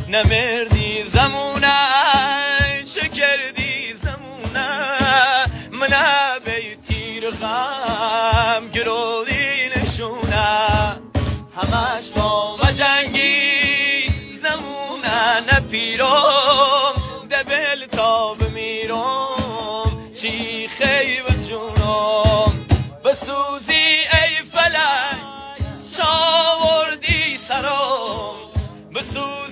نمردی زمونه چه کردی زمونه منه بی تیر غم گرودی نشونه همش با جنگی زمونه نپیرم دبل تا بمیرم چی خیب جونم بسوزی ای فلک چاوردی سرم بسوزی